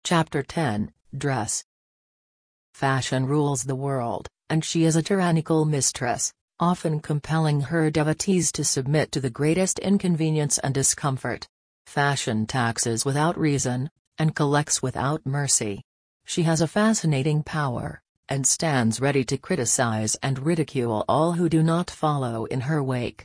Chapter 10, Dress. Fashion rules the world, and she is a tyrannical mistress, often compelling her devotees to submit to the greatest inconvenience and discomfort. Fashion taxes without reason, and collects without mercy. She has a fascinating power, and stands ready to criticize and ridicule all who do not follow in her wake.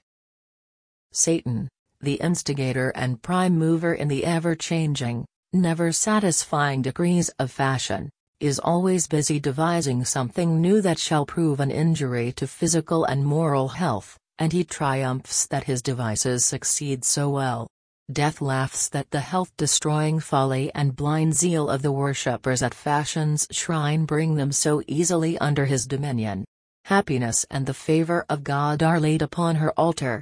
Satan, the instigator and prime mover in the ever-changing, never-satisfying decrees of fashion, is always busy devising something new that shall prove an injury to physical and moral health, and he triumphs that his devices succeed so well. Death laughs that the health-destroying folly and blind zeal of the worshippers at fashion's shrine bring them so easily under his dominion. Happiness and the favor of God are laid upon her altar.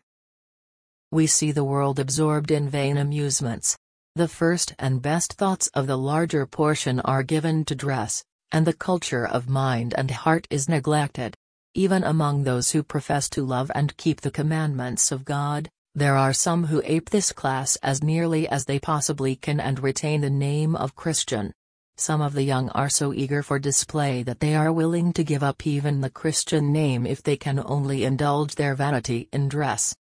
We see the world absorbed in vain amusements. The first and best thoughts of the larger portion are given to dress, and the culture of mind and heart is neglected. Even among those who profess to love and keep the commandments of God, there are some who ape this class as nearly as they possibly can and retain the name of Christian. Some of the young are so eager for display that they are willing to give up even the Christian name if they can only indulge their vanity in dress.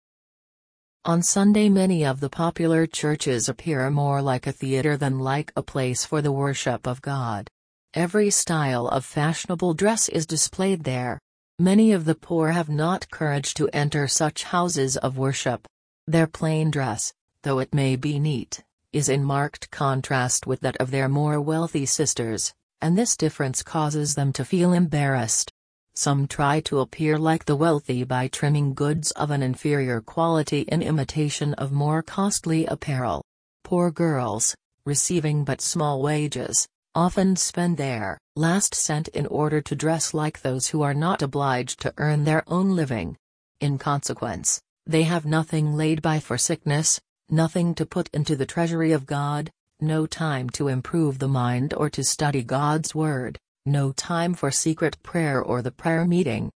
On Sunday many of the popular churches appear more like a theater than like a place for the worship of God. Every style of fashionable dress is displayed there. Many of the poor have not courage to enter such houses of worship. Their plain dress, though it may be neat, is in marked contrast with that of their more wealthy sisters, and this difference causes them to feel embarrassed. Some try to appear like the wealthy by trimming goods of an inferior quality in imitation of more costly apparel. Poor girls, receiving but small wages, often spend their last cent in order to dress like those who are not obliged to earn their own living. In consequence, they have nothing laid by for sickness, nothing to put into the treasury of God, no time to improve the mind or to study God's word. No time for secret prayer or the prayer meeting.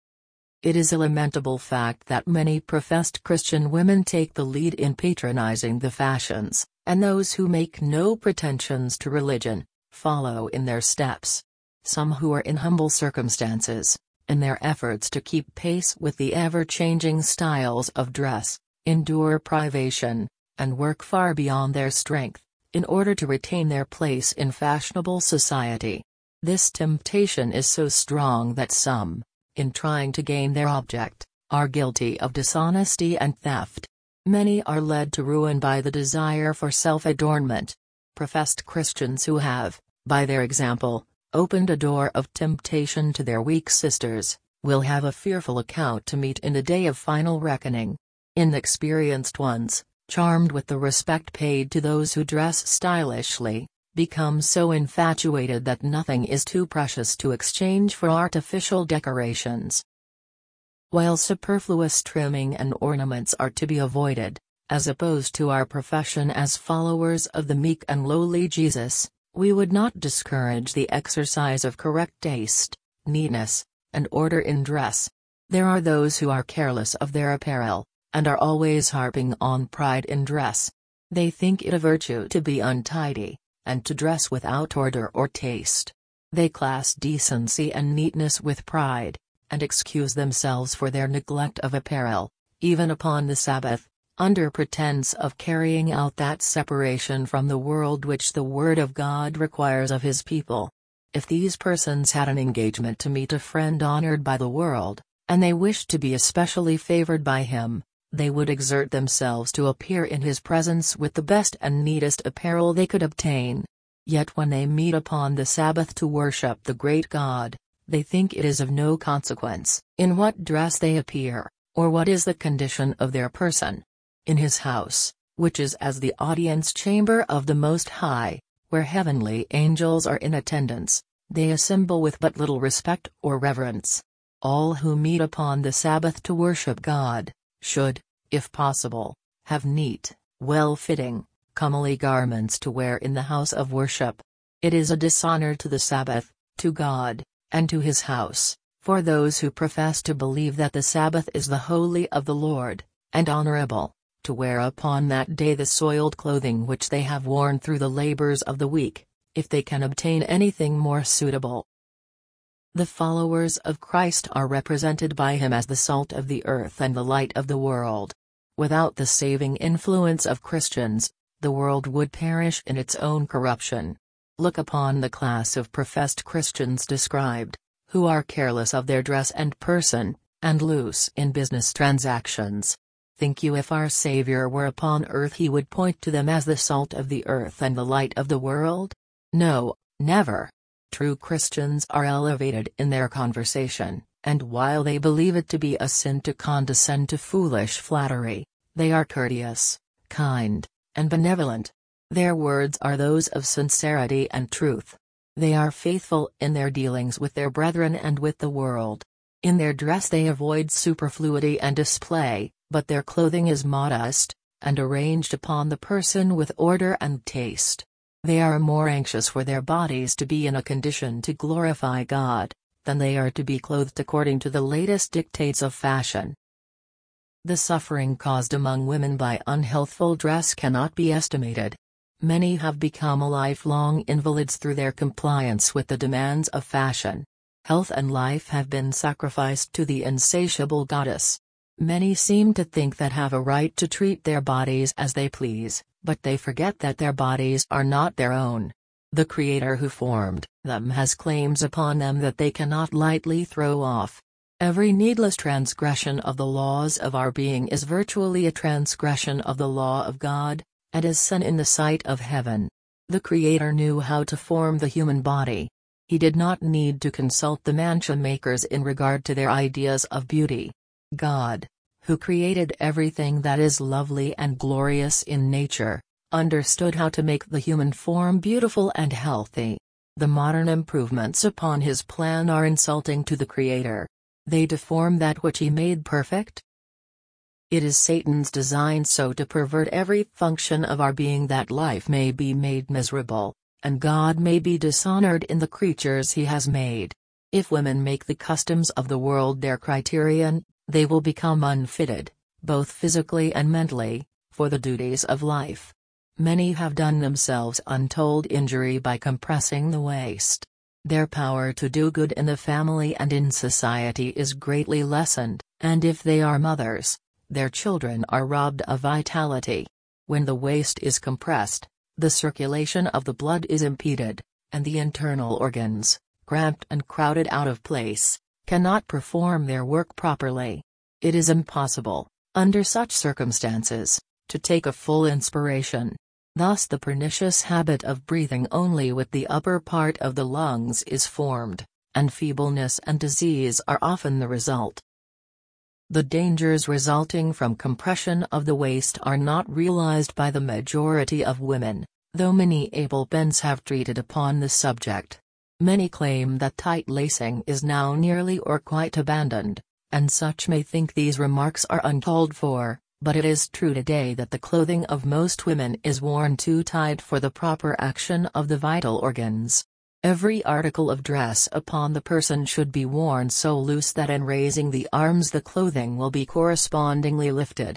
It is a lamentable fact that many professed Christian women take the lead in patronizing the fashions, and those who make no pretensions to religion, follow in their steps. Some who are in humble circumstances, in their efforts to keep pace with the ever-changing styles of dress, endure privation, and work far beyond their strength, in order to retain their place in fashionable society. This temptation is so strong that some, in trying to gain their object, are guilty of dishonesty and theft. Many are led to ruin by the desire for self-adornment. Professed Christians who have, by their example, opened a door of temptation to their weak sisters, will have a fearful account to meet in the day of final reckoning. Inexperienced ones, charmed with the respect paid to those who dress stylishly, become so infatuated that nothing is too precious to exchange for artificial decorations. While superfluous trimming and ornaments are to be avoided, as opposed to our profession as followers of the meek and lowly Jesus, we would not discourage the exercise of correct taste, neatness, and order in dress. There are those who are careless of their apparel, and are always harping on pride in dress. They think it a virtue to be untidy, and to dress without order or taste. They class decency and neatness with pride, and excuse themselves for their neglect of apparel, even upon the Sabbath, under pretense of carrying out that separation from the world which the Word of God requires of His people. If these persons had an engagement to meet a friend honored by the world, and they wished to be especially favored by him, they would exert themselves to appear in his presence with the best and neatest apparel they could obtain. Yet when they meet upon the Sabbath to worship the great God, they think it is of no consequence in what dress they appear, or what is the condition of their person. In his house, which is as the audience chamber of the Most High, where heavenly angels are in attendance, they assemble with but little respect or reverence. All who meet upon the Sabbath to worship God, should, if possible, have neat, well-fitting, comely garments to wear in the house of worship. It is a dishonor to the Sabbath, to God, and to His house, for those who profess to believe that the Sabbath is the holy of the Lord, and honorable, to wear upon that day the soiled clothing which they have worn through the labors of the week, if they can obtain anything more suitable. The followers of Christ are represented by him as the salt of the earth and the light of the world. Without the saving influence of Christians, the world would perish in its own corruption. Look upon the class of professed Christians described, who are careless of their dress and person, and loose in business transactions. Think you if our Savior were upon earth he would point to them as the salt of the earth and the light of the world? No, never. True Christians are elevated in their conversation, and while they believe it to be a sin to condescend to foolish flattery, they are courteous, kind, and benevolent. Their words are those of sincerity and truth. They are faithful in their dealings with their brethren and with the world. In their dress they avoid superfluity and display, but their clothing is modest, and arranged upon the person with order and taste. They are more anxious for their bodies to be in a condition to glorify God, than they are to be clothed according to the latest dictates of fashion. The suffering caused among women by unhealthful dress cannot be estimated. Many have become lifelong invalids through their compliance with the demands of fashion. Health and life have been sacrificed to the insatiable goddess. Many seem to think that have a right to treat their bodies as they please, but they forget that their bodies are not their own. The Creator who formed them has claims upon them that they cannot lightly throw off. Every needless transgression of the laws of our being is virtually a transgression of the law of God, and is sin in the sight of heaven. The Creator knew how to form the human body. He did not need to consult the mantua makers in regard to their ideas of beauty. God, who created everything that is lovely and glorious in nature, understood how to make the human form beautiful and healthy. The modern improvements upon his plan are insulting to the Creator. They deform that which he made perfect. It is Satan's design so to pervert every function of our being that life may be made miserable, and God may be dishonored in the creatures he has made. If women make the customs of the world their criterion, they will become unfitted, both physically and mentally, for the duties of life. Many have done themselves untold injury by compressing the waist. Their power to do good in the family and in society is greatly lessened, and if they are mothers, their children are robbed of vitality. When the waist is compressed, the circulation of the blood is impeded, and the internal organs, cramped and crowded out of place, cannot perform their work properly. It is impossible, under such circumstances, to take a full inspiration. Thus the pernicious habit of breathing only with the upper part of the lungs is formed, and feebleness and disease are often the result. The dangers resulting from compression of the waist are not realized by the majority of women, though many able pens have treated upon the subject. Many claim that tight lacing is now nearly or quite abandoned, and such may think these remarks are uncalled for, but it is true today that the clothing of most women is worn too tight for the proper action of the vital organs. Every article of dress upon the person should be worn so loose that in raising the arms the clothing will be correspondingly lifted.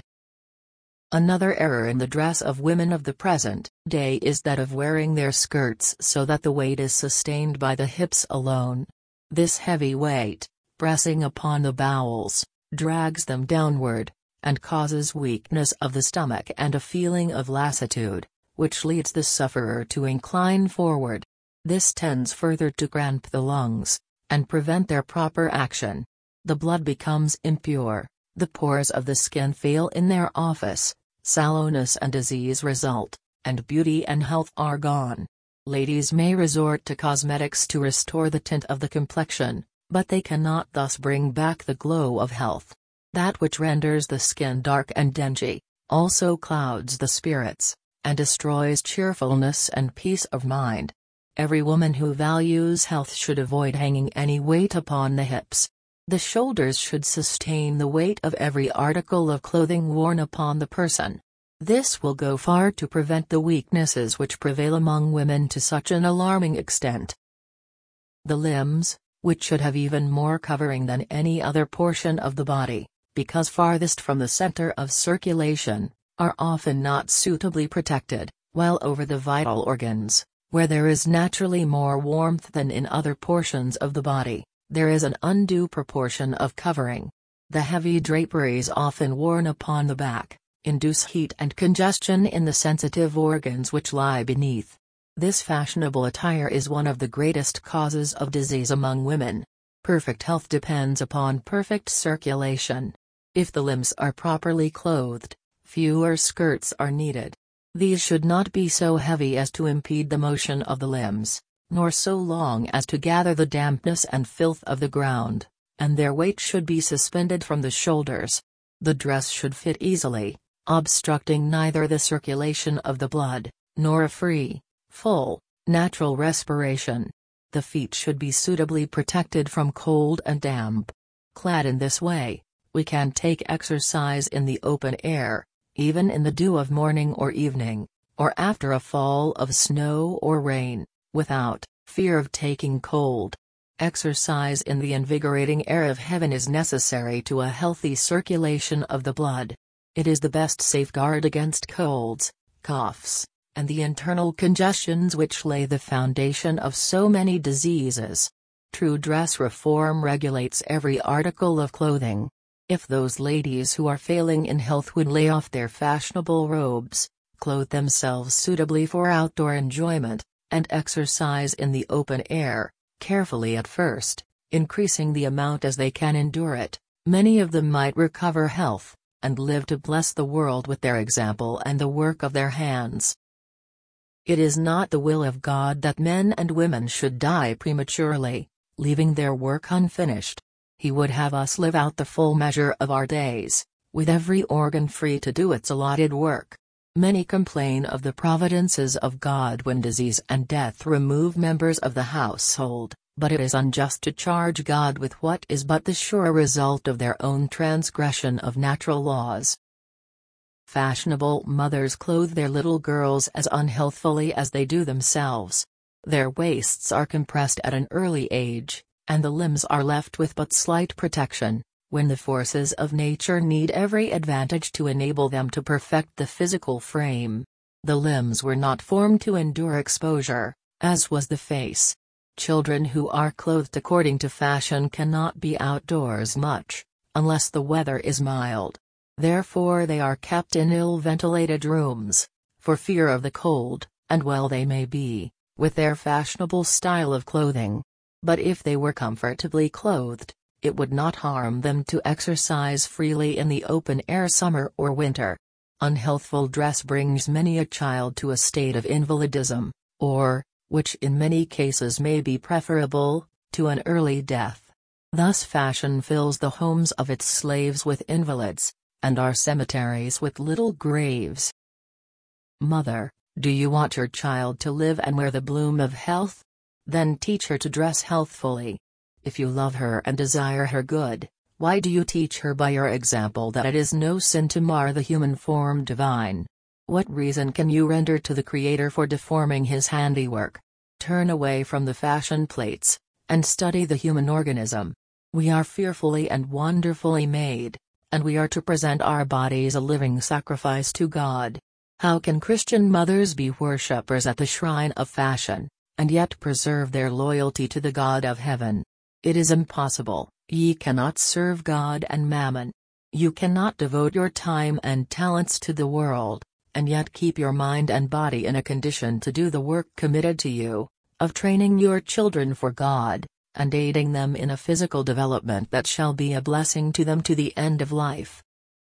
Another error in the dress of women of the present day is that of wearing their skirts so that the weight is sustained by the hips alone. This heavy weight, pressing upon the bowels, drags them downward, and causes weakness of the stomach and a feeling of lassitude, which leads the sufferer to incline forward. This tends further to cramp the lungs, and prevent their proper action. The blood becomes impure, the pores of the skin fail in their office, sallowness and disease result, and beauty and health are gone. Ladies may resort to cosmetics to restore the tint of the complexion, but they cannot thus bring back the glow of health. That which renders the skin dark and dingy, also clouds the spirits, and destroys cheerfulness and peace of mind. Every woman who values health should avoid hanging any weight upon the hips. The shoulders should sustain the weight of every article of clothing worn upon the person. This will go far to prevent the weaknesses which prevail among women to such an alarming extent. The limbs, which should have even more covering than any other portion of the body, because farthest from the center of circulation, are often not suitably protected, while over the vital organs, Where there is naturally more warmth than in other portions of the body, there is an undue proportion of covering. The heavy draperies often worn upon the back induce heat and congestion in the sensitive organs which lie beneath. This fashionable attire is one of the greatest causes of disease among women. Perfect health depends upon perfect circulation. If the limbs are properly clothed, fewer skirts are needed. These should not be so heavy as to impede the motion of the limbs, nor so long as to gather the dampness and filth of the ground, and their weight should be suspended from the shoulders. The dress should fit easily, obstructing neither the circulation of the blood, nor a free, full, natural respiration. The feet should be suitably protected from cold and damp. Clad in this way, we can take exercise in the open air, even in the dew of morning or evening, or after a fall of snow or rain, without fear of taking cold. Exercise in the invigorating air of heaven is necessary to a healthy circulation of the blood. It is the best safeguard against colds, coughs, and the internal congestions which lay the foundation of so many diseases. True dress reform regulates every article of clothing. If those ladies who are failing in health would lay off their fashionable robes, clothe themselves suitably for outdoor enjoyment, and exercise in the open air, carefully at first, increasing the amount as they can endure it, many of them might recover health, and live to bless the world with their example and the work of their hands. It is not the will of God that men and women should die prematurely, leaving their work unfinished. He would have us live out the full measure of our days, with every organ free to do its allotted work. Many complain of the providences of God when disease and death remove members of the household, but it is unjust to charge God with what is but the sure result of their own transgression of natural laws. Fashionable mothers clothe their little girls as unhealthfully as they do themselves. Their waists are compressed at an early age, and the limbs are left with but slight protection, when the forces of nature need every advantage to enable them to perfect the physical frame. The limbs were not formed to endure exposure, as was the face. Children who are clothed according to fashion cannot be outdoors much, unless the weather is mild. Therefore they are kept in ill-ventilated rooms, for fear of the cold, and well they may be, with their fashionable style of clothing. But if they were comfortably clothed, it would not harm them to exercise freely in the open air summer or winter. Unhealthful dress brings many a child to a state of invalidism, or, which in many cases may be preferable, to an early death. Thus fashion fills the homes of its slaves with invalids, and our cemeteries with little graves. Mother, do you want your child to live and wear the bloom of health? Then teach her to dress healthfully. If you love her and desire her good, why do you teach her by your example that it is no sin to mar the human form divine? What reason can you render to the Creator for deforming his handiwork? Turn away from the fashion plates, and study the human organism. We are fearfully and wonderfully made, and we are to present our bodies a living sacrifice to God. How can Christian mothers be worshippers at the shrine of fashion, and yet preserve their loyalty to the God of heaven? It is impossible. Ye cannot serve God and mammon. You cannot devote your time and talents to the world, and yet keep your mind and body in a condition to do the work committed to you, of training your children for God, and aiding them in a physical development that shall be a blessing to them to the end of life.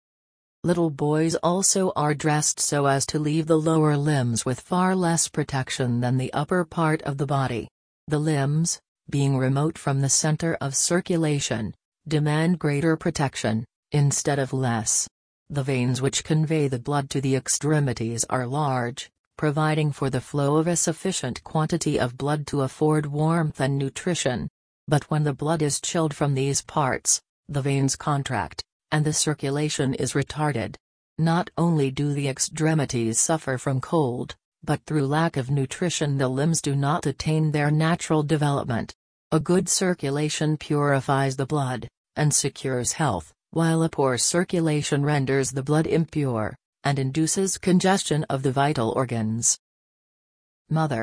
Little boys also are dressed so as to leave the lower limbs with far less protection than the upper part of the body. The limbs, being remote from the center of circulation, demand greater protection, instead of less. The veins which convey the blood to the extremities are large, providing for the flow of a sufficient quantity of blood to afford warmth and nutrition. But when the blood is chilled from these parts, the veins contract, and the circulation is retarded. Not only do the extremities suffer from cold, but through lack of nutrition the limbs do not attain their natural development. A good circulation purifies the blood, and secures health, while a poor circulation renders the blood impure, and induces congestion of the vital organs. Mothers,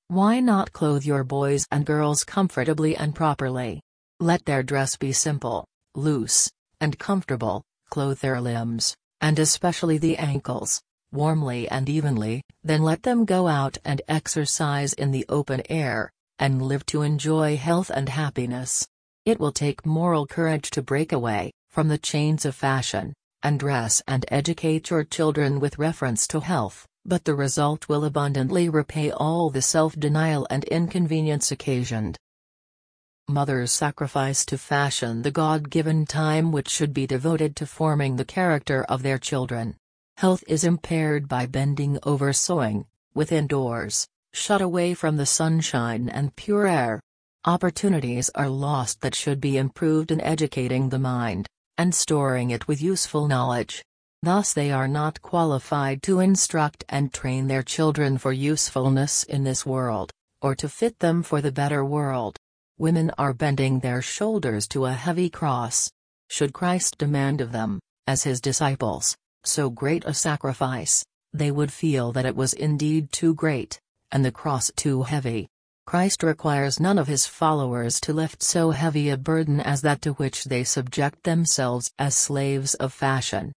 Why not clothe your boys and girls comfortably and properly? Let their dress be simple, loose, and comfortable, clothe their limbs, and especially the ankles, warmly and evenly, then let them go out and exercise in the open air, and live to enjoy health and happiness. It will take moral courage to break away from the chains of fashion, and dress and educate your children with reference to health, but the result will abundantly repay all the self-denial and inconvenience occasioned. Mothers sacrifice to fashion the God-given time which should be devoted to forming the character of their children. Health is impaired by bending over sewing, within doors, shut away from the sunshine and pure air. Opportunities are lost that should be improved in educating the mind, and storing it with useful knowledge. Thus they are not qualified to instruct and train their children for usefulness in this world, or to fit them for the better world. Women are bending their shoulders to a heavy cross. Should Christ demand of them, as his disciples, so great a sacrifice, they would feel that it was indeed too great, and the cross too heavy. Christ requires none of his followers to lift so heavy a burden as that to which they subject themselves as slaves of fashion.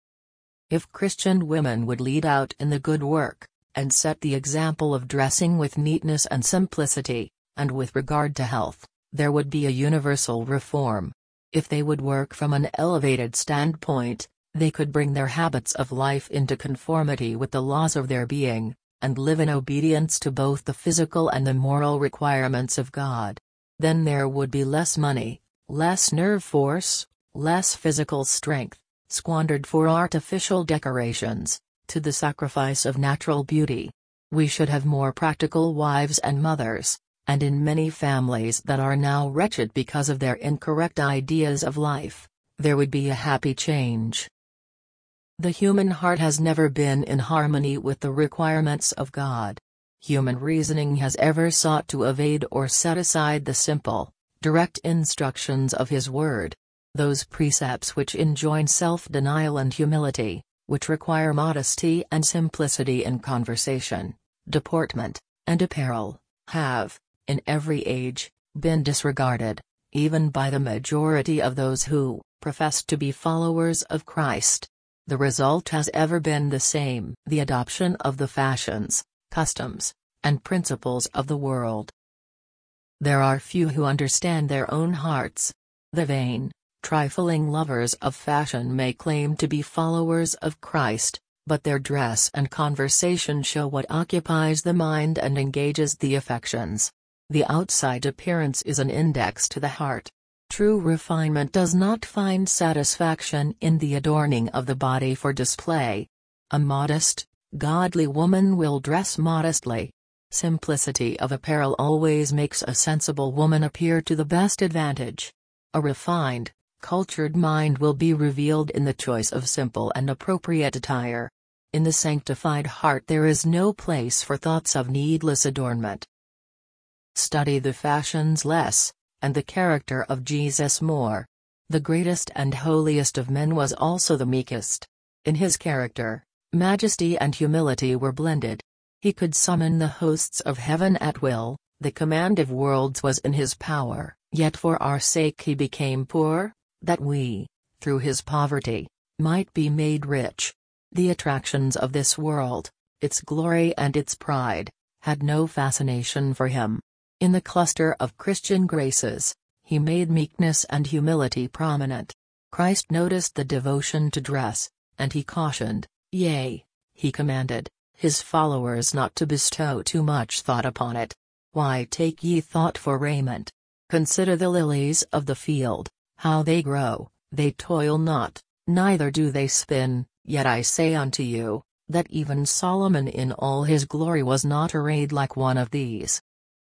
If Christian women would lead out in the good work, and set the example of dressing with neatness and simplicity, and with regard to health, there would be a universal reform. If they would work from an elevated standpoint, they could bring their habits of life into conformity with the laws of their being, and live in obedience to both the physical and the moral requirements of God. Then there would be less money, less nerve force, less physical strength, squandered for artificial decorations, to the sacrifice of natural beauty. We should have more practical wives and mothers, and in many families that are now wretched because of their incorrect ideas of life, there would be a happy change. The human heart has never been in harmony with the requirements of God. Human reasoning has ever sought to evade or set aside the simple, direct instructions of His Word. Those precepts which enjoin self-denial and humility, which require modesty and simplicity in conversation, deportment, and apparel, have, in every age, been disregarded, even by the majority of those who profess to be followers of Christ. The result has ever been the same: the adoption of the fashions, customs, and principles of the world. There are few who understand their own hearts. The vain, trifling lovers of fashion may claim to be followers of Christ, but their dress and conversation show what occupies the mind and engages the affections. The outside appearance is an index to the heart. True refinement does not find satisfaction in the adorning of the body for display. A modest, godly woman will dress modestly. Simplicity of apparel always makes a sensible woman appear to the best advantage. A refined, cultured mind will be revealed in the choice of simple and appropriate attire. In the sanctified heart there is no place for thoughts of needless adornment. Study the fashions less, and the character of Jesus more. The greatest and holiest of men was also the meekest. In his character, majesty and humility were blended. He could summon the hosts of heaven at will, the command of worlds was in his power, yet for our sake he became poor, that we, through his poverty, might be made rich. The attractions of this world, its glory and its pride, had no fascination for him. In the cluster of Christian graces, he made meekness and humility prominent. Christ noticed the devotion to dress, and he cautioned, yea, he commanded, his followers not to bestow too much thought upon it. Why take ye thought for raiment? Consider the lilies of the field, how they grow, they toil not, neither do they spin, yet I say unto you, that even Solomon in all his glory was not arrayed like one of these.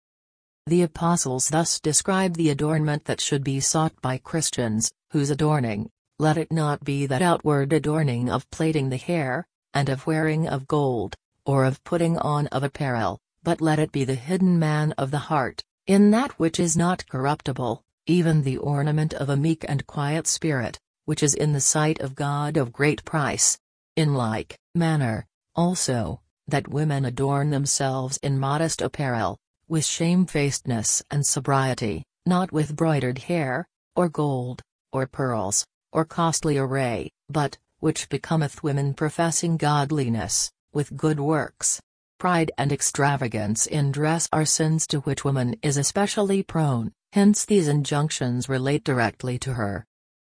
The apostles thus describe the adornment that should be sought by Christians, whose adorning, let it not be that outward adorning of plaiting the hair, and of wearing of gold, or of putting on of apparel, but let it be the hidden man of the heart, in that which is not corruptible, even the ornament of a meek and quiet spirit, which is in the sight of God of great price. In like manner, also, that women adorn themselves in modest apparel, with shamefacedness and sobriety, not with broidered hair, or gold, or pearls, or costly array, but, which becometh women professing godliness, with good works. Pride and extravagance in dress are sins to which woman is especially prone, hence these injunctions relate directly to her.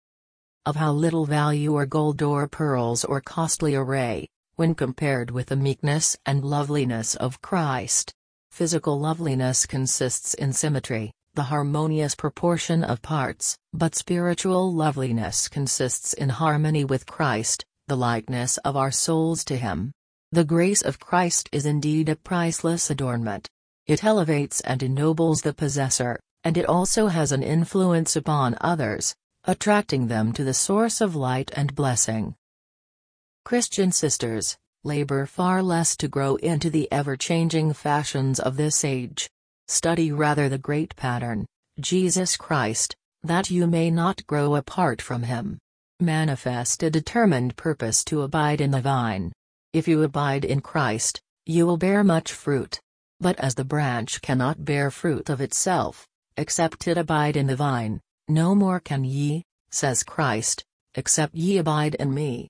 Of how little value are gold or pearls or costly array, when compared with the meekness and loveliness of Christ. Physical loveliness consists in symmetry, the harmonious proportion of parts, but spiritual loveliness consists in harmony with Christ, the likeness of our souls to Him. The grace of Christ is indeed a priceless adornment. It elevates and ennobles the possessor, and it also has an influence upon others, attracting them to the source of light and blessing. Christian sisters, labor far less to grow into the ever-changing fashions of this age. Study rather the great pattern, Jesus Christ, that you may not grow apart from Him. Manifest a determined purpose to abide in the vine. If you abide in Christ, you will bear much fruit. But as the branch cannot bear fruit of itself, except it abide in the vine, no more can ye, says Christ, except ye abide in me.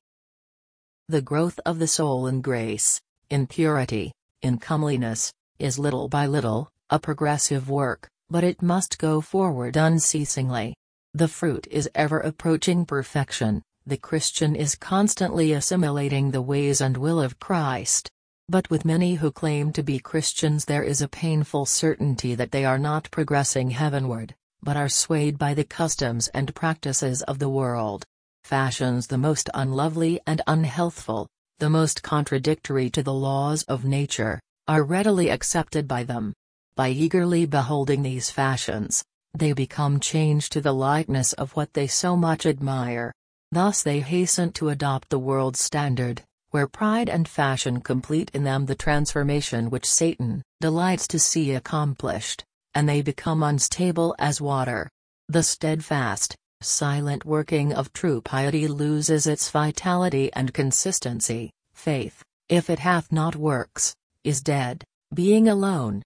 The growth of the soul in grace, in purity, in comeliness, is little by little, a progressive work, but it must go forward unceasingly. The fruit is ever approaching perfection. The Christian is constantly assimilating the ways and will of Christ. But with many who claim to be Christians there is a painful certainty that they are not progressing heavenward, but are swayed by the customs and practices of the world. Fashions the most unlovely and unhealthful, the most contradictory to the laws of nature, are readily accepted by them. By eagerly beholding these fashions, they become changed to the likeness of what they so much admire. Thus they hasten to adopt the world's standard, where pride and fashion complete in them the transformation which Satan delights to see accomplished, and they become unstable as water. The steadfast, silent working of true piety loses its vitality and consistency. Faith, if it hath not works, is dead, being alone.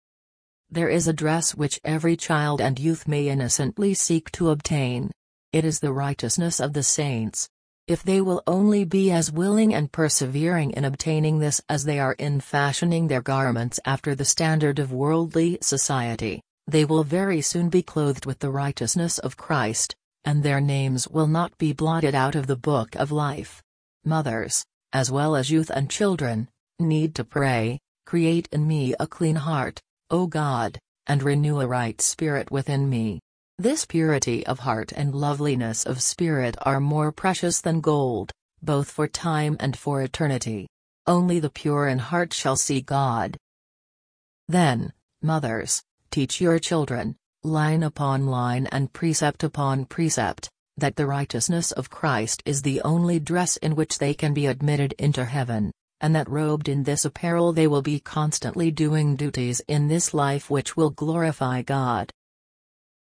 There is a dress which every child and youth may innocently seek to obtain. It is the righteousness of the saints. If they will only be as willing and persevering in obtaining this as they are in fashioning their garments after the standard of worldly society, they will very soon be clothed with the righteousness of Christ, and their names will not be blotted out of the book of life. Mothers, as well as youth and children, need to pray, "Create in me a clean heart, O God, and renew a right spirit within me." This purity of heart and loveliness of spirit are more precious than gold, both for time and for eternity. Only the pure in heart shall see God. Then, mothers, teach your children, line upon line and precept upon precept, that the righteousness of Christ is the only dress in which they can be admitted into heaven, and that robed in this apparel they will be constantly doing duties in this life which will glorify God.